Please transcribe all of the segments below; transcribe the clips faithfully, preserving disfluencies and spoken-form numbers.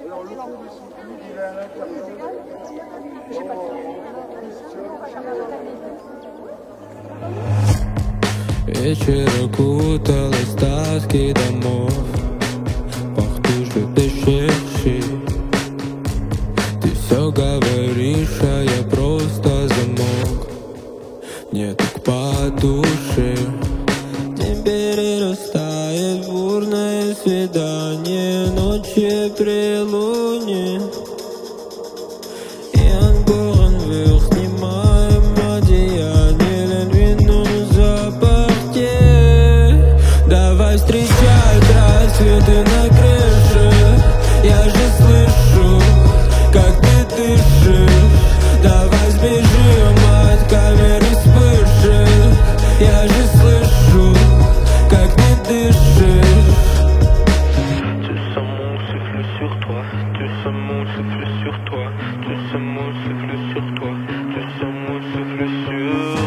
Вечер окуталась тоски домов, пахнешь дышащий. Ты все говоришь, а я просто замолк. Мне так по душе. Не перерастает бурное свидание ночи при луне. И Ангорен вверх, снимаем одеяние, лендвину запахте. Давай встречать рассветы на крыше. Я же слышу, как ты дышишь. Давай сбежим от камеры вспышек. Я же слышу, как ты дышишь. Tu sens mon souffle sur toi. Tu sens mon souffle sur toi. Tu sens mon souffle sur toi. Tu sens mon souffle sur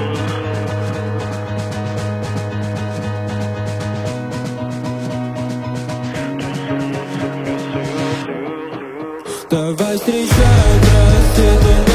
Давай встречать рассветы